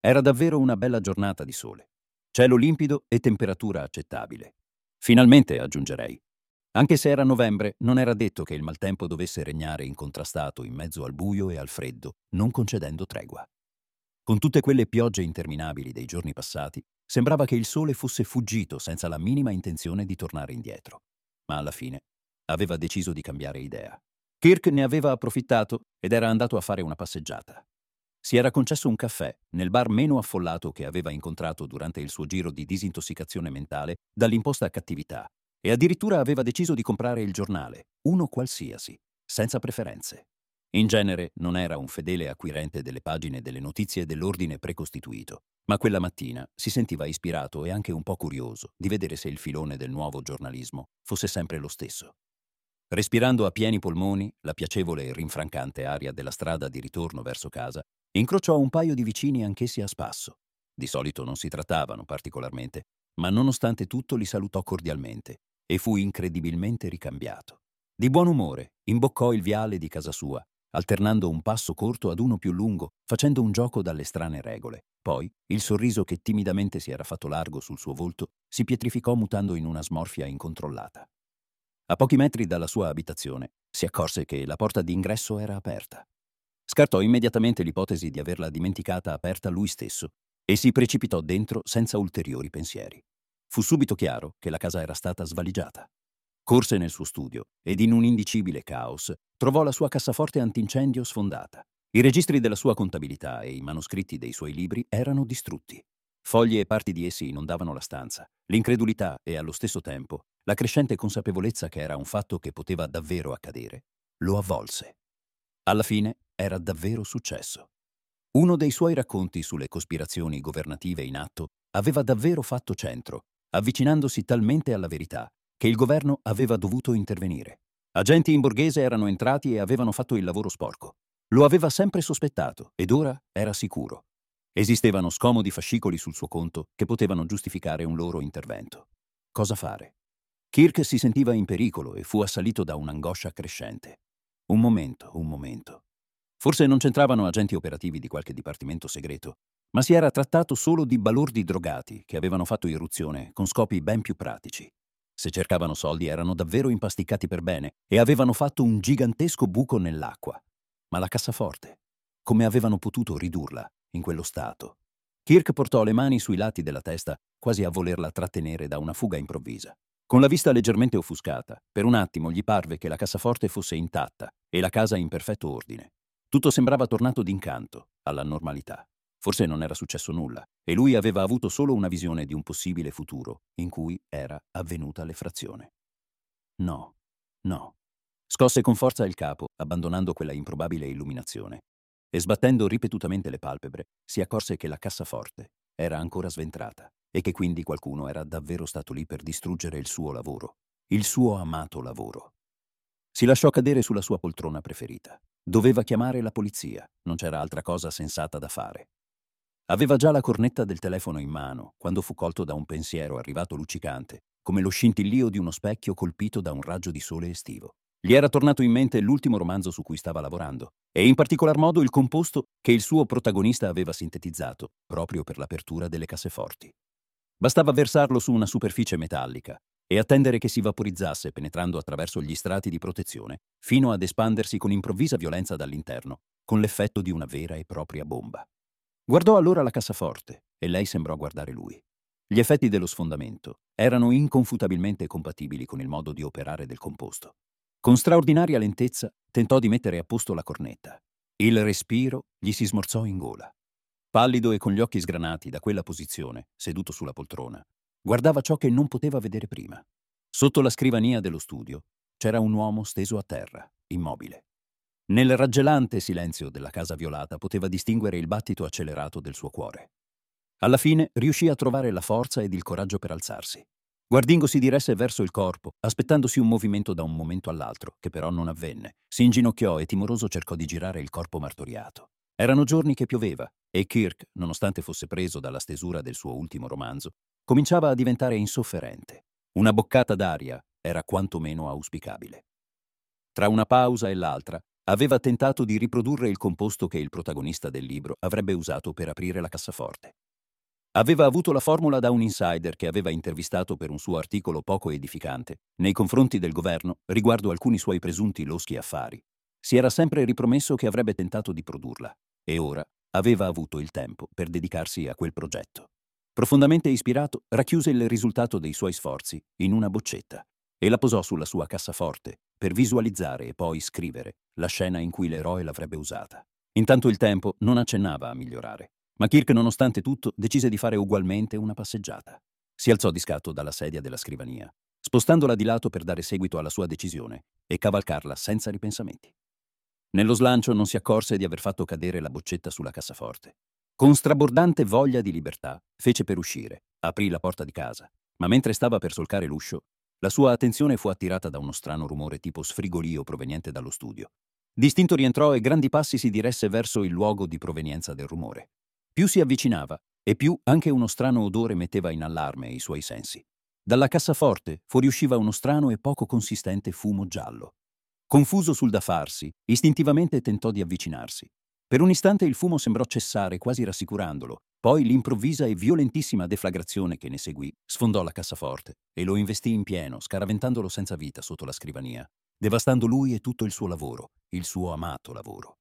Era davvero una bella giornata di sole. Cielo limpido e temperatura accettabile. Finalmente, aggiungerei. Anche se era novembre, non era detto che il maltempo dovesse regnare incontrastato in mezzo al buio e al freddo, non concedendo tregua. Con tutte quelle piogge interminabili dei giorni passati, sembrava che il sole fosse fuggito senza la minima intenzione di tornare indietro. Ma alla fine aveva deciso di cambiare idea. Kirk ne aveva approfittato ed era andato a fare una passeggiata. Si era concesso un caffè nel bar meno affollato che aveva incontrato durante il suo giro di disintossicazione mentale dall'imposta cattività e addirittura aveva deciso di comprare il giornale, uno qualsiasi, senza preferenze. In genere non era un fedele acquirente delle pagine delle notizie dell'ordine precostituito, ma quella mattina si sentiva ispirato e anche un po' curioso di vedere se il filone del nuovo giornalismo fosse sempre lo stesso. Respirando a pieni polmoni la piacevole e rinfrancante aria della strada di ritorno verso casa, incrociò un paio di vicini anch'essi a spasso. Di solito non si trattavano particolarmente, ma nonostante tutto li salutò cordialmente e fu incredibilmente ricambiato. Di buon umore imboccò il viale di casa sua, alternando un passo corto ad uno più lungo, facendo un gioco dalle strane regole. Poi il sorriso che timidamente si era fatto largo sul suo volto si pietrificò mutando in una smorfia incontrollata. A pochi metri dalla sua abitazione si accorse che la porta d'ingresso era aperta. Scartò immediatamente l'ipotesi di averla dimenticata aperta lui stesso e si precipitò dentro senza ulteriori pensieri. Fu subito chiaro che la casa era stata svaligiata. Corse nel suo studio ed in un indicibile caos trovò la sua cassaforte antincendio sfondata. I registri della sua contabilità e i manoscritti dei suoi libri erano distrutti. Fogli e parti di essi inondavano la stanza. L'incredulità e allo stesso tempo la crescente consapevolezza che era un fatto che poteva davvero accadere lo avvolse. Alla fine era davvero successo. Uno dei suoi racconti sulle cospirazioni governative in atto aveva davvero fatto centro, avvicinandosi talmente alla verità che il governo aveva dovuto intervenire. Agenti in borghese erano entrati e avevano fatto il lavoro sporco. Lo aveva sempre sospettato ed ora era sicuro. Esistevano scomodi fascicoli sul suo conto che potevano giustificare un loro intervento. Cosa fare? Kirk si sentiva in pericolo e fu assalito da un'angoscia crescente. Un momento. Forse non c'entravano agenti operativi di qualche dipartimento segreto, ma si era trattato solo di balordi drogati che avevano fatto irruzione con scopi ben più pratici. Se cercavano soldi erano davvero impasticcati per bene e avevano fatto un gigantesco buco nell'acqua. Ma la cassaforte? Come avevano potuto ridurla in quello stato? Kirk portò le mani sui lati della testa, quasi a volerla trattenere da una fuga improvvisa. Con la vista leggermente offuscata, per un attimo gli parve che la cassaforte fosse intatta e la casa in perfetto ordine. Tutto sembrava tornato d'incanto, alla normalità. Forse non era successo nulla, e lui aveva avuto solo una visione di un possibile futuro in cui era avvenuta l'effrazione. No. Scosse con forza il capo, abbandonando quella improbabile illuminazione, e sbattendo ripetutamente le palpebre, si accorse che la cassaforte era ancora sventrata e che quindi qualcuno era davvero stato lì per distruggere il suo lavoro, il suo amato lavoro. Si lasciò cadere sulla sua poltrona preferita. Doveva chiamare la polizia, non c'era altra cosa sensata da fare. Aveva già la cornetta del telefono in mano quando fu colto da un pensiero arrivato luccicante, come lo scintillio di uno specchio colpito da un raggio di sole estivo. Gli era tornato in mente l'ultimo romanzo su cui stava lavorando, e in particolar modo il composto che il suo protagonista aveva sintetizzato, proprio per l'apertura delle casseforti. Bastava versarlo su una superficie metallica e attendere che si vaporizzasse penetrando attraverso gli strati di protezione, fino ad espandersi con improvvisa violenza dall'interno, con l'effetto di una vera e propria bomba. Guardò allora la cassaforte e lei sembrò guardare lui. Gli effetti dello sfondamento erano inconfutabilmente compatibili con il modo di operare del composto. Con straordinaria lentezza tentò di mettere a posto la cornetta. Il respiro gli si smorzò in gola. Pallido e con gli occhi sgranati da quella posizione, seduto sulla poltrona, guardava ciò che non poteva vedere prima. Sotto la scrivania dello studio c'era un uomo steso a terra, immobile. Nel raggelante silenzio della casa violata poteva distinguere il battito accelerato del suo cuore. Alla fine riuscì a trovare la forza ed il coraggio per alzarsi. Guardingo si diresse verso il corpo, aspettandosi un movimento da un momento all'altro, che però non avvenne. Si inginocchiò e timoroso cercò di girare il corpo martoriato. Erano giorni che pioveva e Kirk, nonostante fosse preso dalla stesura del suo ultimo romanzo, cominciava a diventare insofferente. Una boccata d'aria era quantomeno auspicabile. Tra una pausa e l'altra Aveva tentato di riprodurre il composto che il protagonista del libro avrebbe usato per aprire la cassaforte. Aveva avuto la formula da un insider che aveva intervistato per un suo articolo poco edificante nei confronti del governo riguardo alcuni suoi presunti loschi affari. Si era sempre ripromesso che avrebbe tentato di produrla e ora aveva avuto il tempo per dedicarsi a quel progetto. Profondamente ispirato, racchiuse il risultato dei suoi sforzi in una boccetta e la posò sulla sua cassaforte per visualizzare e poi scrivere la scena in cui l'eroe l'avrebbe usata. Intanto il tempo non accennava a migliorare, ma Kirk, nonostante tutto, decise di fare ugualmente una passeggiata. Si alzò di scatto dalla sedia della scrivania, spostandola di lato per dare seguito alla sua decisione e cavalcarla senza ripensamenti. Nello slancio non si accorse di aver fatto cadere la boccetta sulla cassaforte. Con strabordante voglia di libertà, fece per uscire, aprì la porta di casa, ma mentre stava per solcare l'uscio, la sua attenzione fu attirata da uno strano rumore tipo sfrigolio proveniente dallo studio. Distinto rientrò e grandi passi si diresse verso il luogo di provenienza del rumore. Più si avvicinava, e più anche uno strano odore metteva in allarme i suoi sensi. Dalla cassaforte fuoriusciva uno strano e poco consistente fumo giallo. Confuso sul da farsi, istintivamente tentò di avvicinarsi. Per un istante il fumo sembrò cessare, quasi rassicurandolo. Poi l'improvvisa e violentissima deflagrazione che ne seguì sfondò la cassaforte e lo investì in pieno, scaraventandolo senza vita sotto la scrivania, devastando lui e tutto il suo lavoro, il suo amato lavoro.